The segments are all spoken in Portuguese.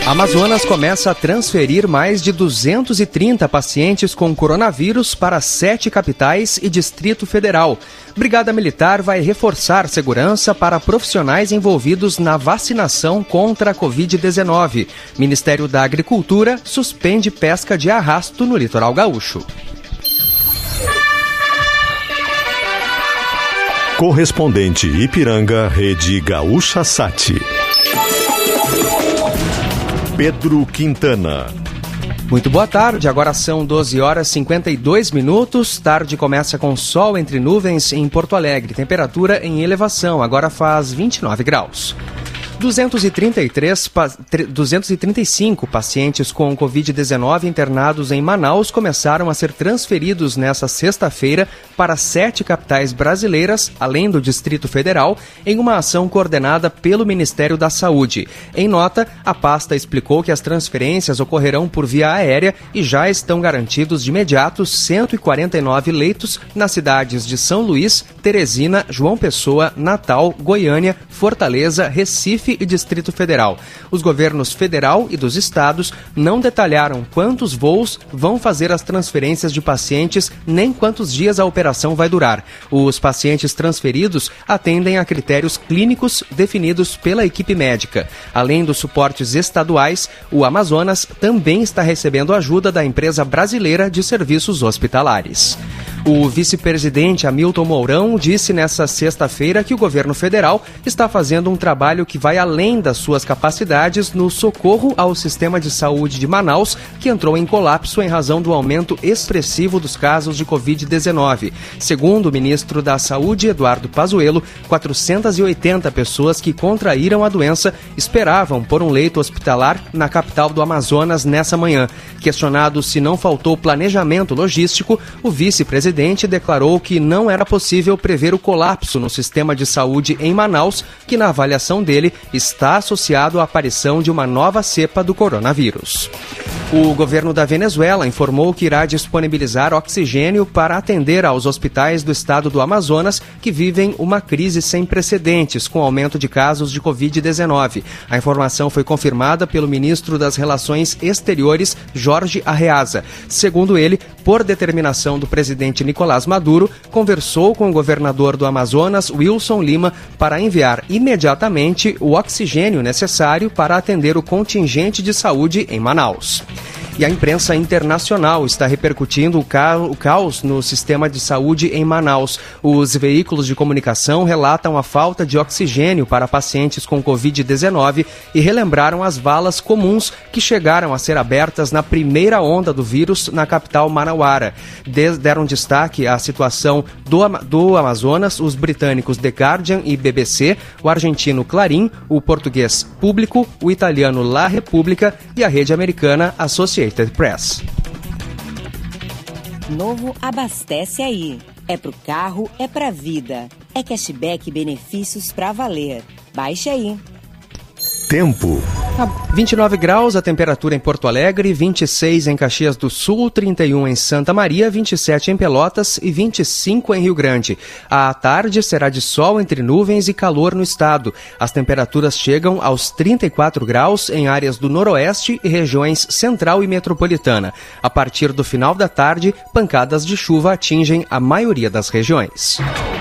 Amazonas começa a transferir mais de 230 pacientes com coronavírus para 7 capitais e Distrito Federal. Brigada Militar vai reforçar segurança para profissionais envolvidos na vacinação contra a Covid-19. Ministério da Agricultura suspende pesca de arrasto no litoral gaúcho. Correspondente Ipiranga, Rede Gaúcha Sat. Pedro Quintana. Muito boa tarde, agora são 12 horas e 52 minutos. Tarde começa com sol entre nuvens em Porto Alegre. Temperatura em elevação, agora faz 29 graus. 235 pacientes com Covid-19 internados em Manaus começaram a ser transferidos nesta sexta-feira para 7 capitais brasileiras, além do Distrito Federal, em uma ação coordenada pelo Ministério da Saúde. Em nota, a pasta explicou que as transferências ocorrerão por via aérea e já estão garantidos de imediato 149 leitos nas cidades de São Luís, Teresina, João Pessoa, Natal, Goiânia, Fortaleza, Recife e Distrito Federal. Os governos federal e dos estados não detalharam quantos voos vão fazer as transferências de pacientes nem quantos dias a operação vai durar. Os pacientes transferidos atendem a critérios clínicos definidos pela equipe médica. Além dos suportes estaduais, o Amazonas também está recebendo ajuda da empresa brasileira de serviços hospitalares. O vice-presidente Hamilton Mourão disse nesta sexta-feira que o governo federal está fazendo um trabalho que vai além das suas capacidades no socorro ao sistema de saúde de Manaus, que entrou em colapso em razão do aumento expressivo dos casos de Covid-19. Segundo o ministro da Saúde, Eduardo Pazuello, 480 pessoas que contraíram a doença esperavam por um leito hospitalar na capital do Amazonas nessa manhã. Questionado se não faltou planejamento logístico, o vice-presidente declarou que não era possível prever o colapso no sistema de saúde em Manaus, que na avaliação dele está associado à aparição de uma nova cepa do coronavírus. O governo da Venezuela informou que irá disponibilizar oxigênio para atender aos hospitais do estado do Amazonas que vivem uma crise sem precedentes com aumento de casos de Covid-19. A informação foi confirmada pelo ministro das Relações Exteriores, Jorge Arreaza. Segundo ele, por determinação do presidente Nicolás Maduro, conversou com o governador do Amazonas, Wilson Lima, para enviar imediatamente o oxigênio necessário para atender o contingente de saúde em Manaus. E a imprensa internacional está repercutindo o caos no sistema de saúde em Manaus. Os veículos de comunicação relatam a falta de oxigênio para pacientes com Covid-19 e relembraram as valas comuns que chegaram a ser abertas na primeira onda do vírus na capital Manauara. Deram destaque à situação do Amazonas os britânicos The Guardian e BBC, o argentino Clarim, o português Público, o italiano La Repubblica e a rede americana Associated Press. Novo Abastece Aí. É pro carro, é pra vida. É cashback e benefícios pra valer. Baixe aí. Tempo. 29 graus a temperatura em Porto Alegre, 26 em Caxias do Sul, 31 em Santa Maria, 27 em Pelotas e 25 em Rio Grande. À tarde será de sol entre nuvens e calor no estado. As temperaturas chegam aos 34 graus em áreas do noroeste e regiões central e metropolitana. A partir do final da tarde, pancadas de chuva atingem a maioria das regiões.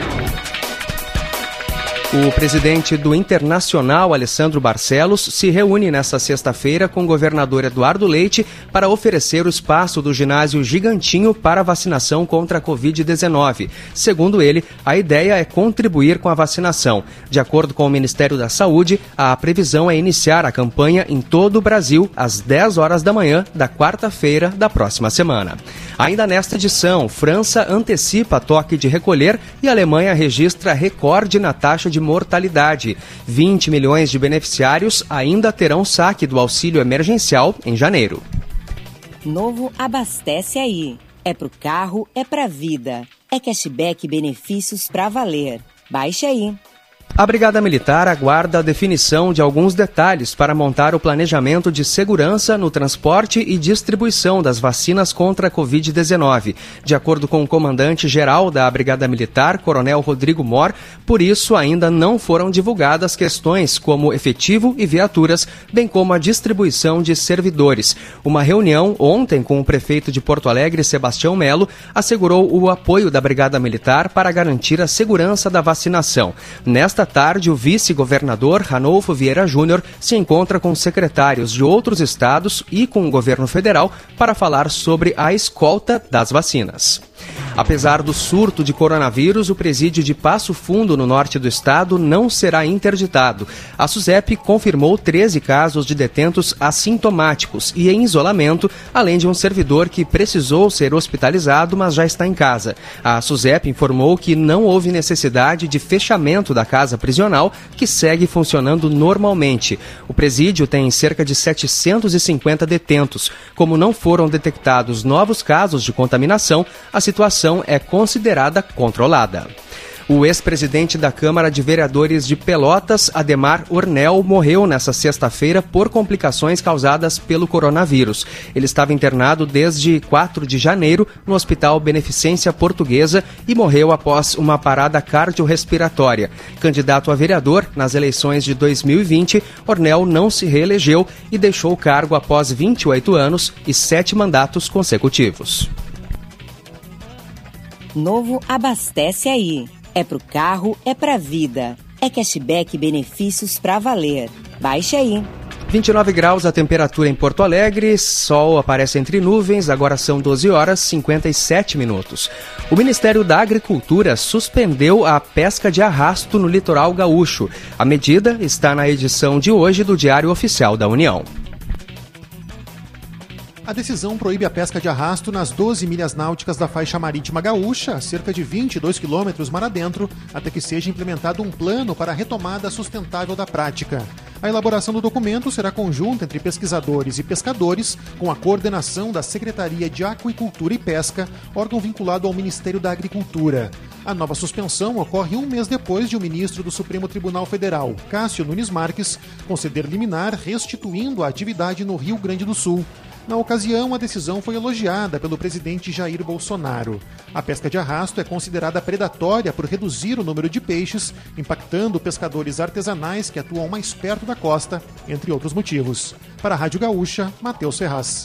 O presidente do Internacional, Alessandro Barcelos, se reúne nesta sexta-feira com o governador Eduardo Leite para oferecer o espaço do ginásio Gigantinho para a vacinação contra a Covid-19. Segundo ele, a ideia é contribuir com a vacinação. De acordo com o Ministério da Saúde, a previsão é iniciar a campanha em todo o Brasil às 10 horas da manhã da quarta-feira da próxima semana. Ainda nesta edição, França antecipa toque de recolher e a Alemanha registra recorde na taxa de mortalidade. 20 milhões de beneficiários ainda terão saque do auxílio emergencial em janeiro. Novo Abastece Aí. É pro carro, é pra vida. É cashback e benefícios pra valer. Baixe aí. A Brigada Militar aguarda a definição de alguns detalhes para montar o planejamento de segurança no transporte e distribuição das vacinas contra a Covid-19. De acordo com o comandante-geral da Brigada Militar, Coronel Rodrigo Mor, por isso ainda não foram divulgadas questões como efetivo e viaturas, bem como a distribuição de servidores. Uma reunião ontem com o prefeito de Porto Alegre, Sebastião Melo, assegurou o apoio da Brigada Militar para garantir a segurança da vacinação. Nesta tarde, o vice-governador Ranolfo Vieira Júnior se encontra com secretários de outros estados e com o governo federal para falar sobre a escolta das vacinas. Apesar do surto de coronavírus, o presídio de Passo Fundo, no norte do estado, não será interditado. A SUSEP confirmou 13 casos de detentos assintomáticos e em isolamento, além de um servidor que precisou ser hospitalizado, mas já está em casa. A SUSEP informou que não houve necessidade de fechamento da casa prisional, que segue funcionando normalmente. O presídio tem cerca de 750 detentos. Como não foram detectados novos casos de contaminação, a situação é considerada controlada. O ex-presidente da Câmara de Vereadores de Pelotas, Ademar Ornel, morreu nesta sexta-feira por complicações causadas pelo coronavírus. Ele estava internado desde 4 de janeiro no Hospital Beneficência Portuguesa e morreu após uma parada cardiorrespiratória. Candidato a vereador nas eleições de 2020, Ornel não se reelegeu e deixou o cargo após 28 anos e 7 mandatos consecutivos. Novo Abastece Aí. É pro carro, é pra vida. É cashback e benefícios pra valer. Baixe aí. 29 graus a temperatura em Porto Alegre, sol aparece entre nuvens, agora são 12 horas e 57 minutos. O Ministério da Agricultura suspendeu a pesca de arrasto no litoral gaúcho. A medida está na edição de hoje do Diário Oficial da União. A decisão proíbe a pesca de arrasto nas 12 milhas náuticas da faixa marítima gaúcha, cerca de 22 quilômetros mar adentro, até que seja implementado um plano para a retomada sustentável da prática. A elaboração do documento será conjunta entre pesquisadores e pescadores, com a coordenação da Secretaria de Aquicultura e Pesca, órgão vinculado ao Ministério da Agricultura. A nova suspensão ocorre um mês depois de o ministro do Supremo Tribunal Federal, Cássio Nunes Marques, conceder liminar restituindo a atividade no Rio Grande do Sul. Na ocasião, a decisão foi elogiada pelo presidente Jair Bolsonaro. A pesca de arrasto é considerada predatória por reduzir o número de peixes, impactando pescadores artesanais que atuam mais perto da costa, entre outros motivos. Para a Rádio Gaúcha, Matheus Ferraz.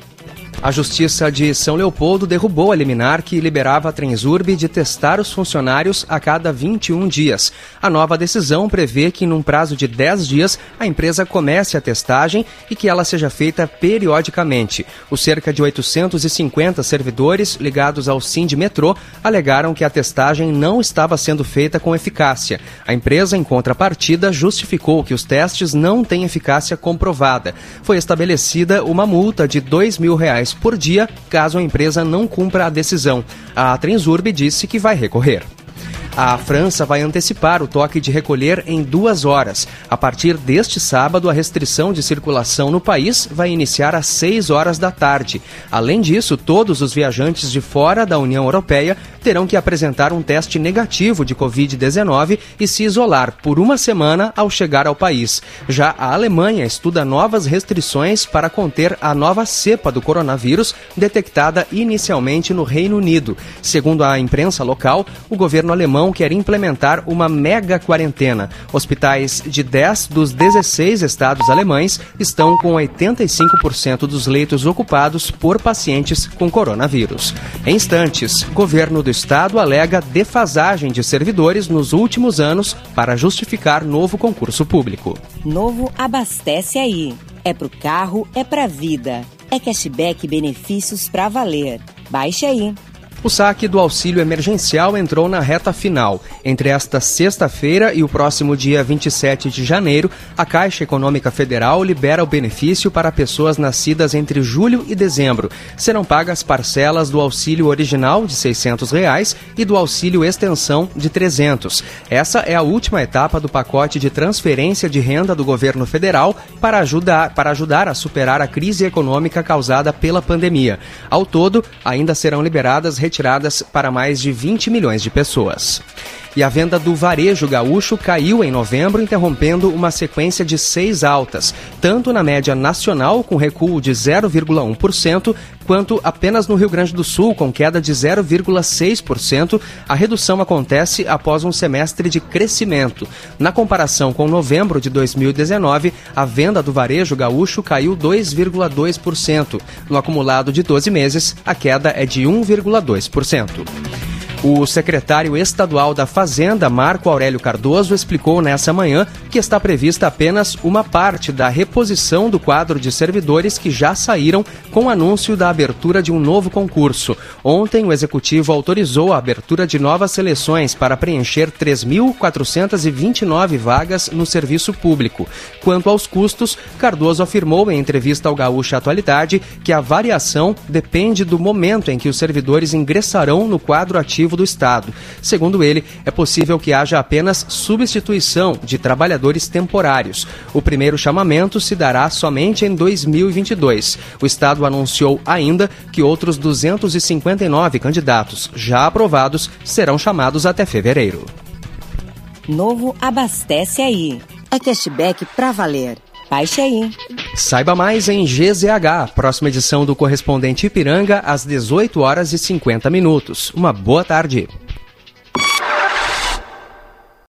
A Justiça de São Leopoldo derrubou a liminar que liberava a Transurb de testar os funcionários a cada 21 dias. A nova decisão prevê que, num prazo de 10 dias, a empresa comece a testagem e que ela seja feita periodicamente. Os cerca de 850 servidores ligados ao Sindmetrô alegaram que a testagem não estava sendo feita com eficácia. A empresa, em contrapartida, justificou que os testes não têm eficácia comprovada. Foi estabelecida uma multa de R$2.000 por dia, caso a empresa não cumpra a decisão. A Transurb disse que vai recorrer. A França vai antecipar o toque de recolher em 2 horas. A partir deste sábado, a restrição de circulação no país vai iniciar às 6 horas da tarde. Além disso, todos os viajantes de fora da União Europeia terão que apresentar um teste negativo de Covid-19 e se isolar por 1 semana ao chegar ao país. Já a Alemanha estuda novas restrições para conter a nova cepa do coronavírus, detectada inicialmente no Reino Unido. Segundo a imprensa local, o governo alemão quer implementar uma mega quarentena. Hospitais de 10 dos 16 estados alemães estão com 85% dos leitos ocupados por pacientes com coronavírus. Em instantes, o governo do estado alega defasagem de servidores nos últimos anos para justificar novo concurso público. Novo Abastece Aí. É pro carro, é pra vida. É cashback e benefícios pra valer. Baixe aí. O saque do auxílio emergencial entrou na reta final. Entre esta sexta-feira e o próximo dia 27 de janeiro, a Caixa Econômica Federal libera o benefício para pessoas nascidas entre julho e dezembro. Serão pagas parcelas do auxílio original de R$ 600 e do auxílio extensão de R$ 300. Essa é a última etapa do pacote de transferência de renda do governo federal para ajudar a superar a crise econômica causada pela pandemia. Ao todo, ainda serão liberadas retiradas para mais de 20 milhões de pessoas. E a venda do varejo gaúcho caiu em novembro, interrompendo uma sequência de 6 altas, tanto na média nacional, com recuo de 0,1%, quanto apenas no Rio Grande do Sul, com queda de 0,6%. A redução acontece após um semestre de crescimento. Na comparação com novembro de 2019, a venda do varejo gaúcho caiu 2,2%. No acumulado de 12 meses, a queda é de 1,2%. O secretário estadual da Fazenda, Marco Aurélio Cardoso, explicou nessa manhã que está prevista apenas uma parte da reposição do quadro de servidores que já saíram com o anúncio da abertura de um novo concurso. Ontem, o executivo autorizou a abertura de novas seleções para preencher 3.429 vagas no serviço público. Quanto aos custos, Cardoso afirmou em entrevista ao Gaúcha Atualidade que a variação depende do momento em que os servidores ingressarão no quadro ativo do Estado. Segundo ele, é possível que haja apenas substituição de trabalhadores temporários. O primeiro chamamento se dará somente em 2022. O Estado anunciou ainda que outros 259 candidatos já aprovados serão chamados até fevereiro. Novo Abastece Aí. É cashback pra valer. Baixe aí. Saiba mais em GZH, próxima edição do Correspondente Ipiranga, às 18h50. Uma boa tarde.